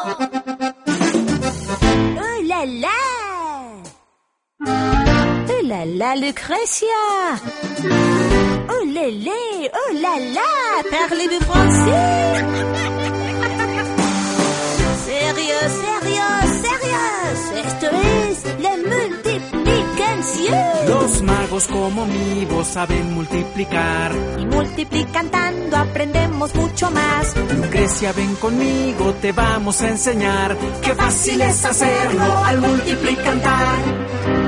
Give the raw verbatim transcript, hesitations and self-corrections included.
Oh là là! Oh là là, Lucretia! Oh lélé! Oh là là! Parlez-vous français? Sérieux, sérieux, sérieux! Esto es la multiplicación. Los magos como mi voz saben multiplicar. Y multiplicando aprendemos mucho más. Lucrecia, ven conmigo, te vamos a enseñar. Qué fácil es hacerlo al multiplicar.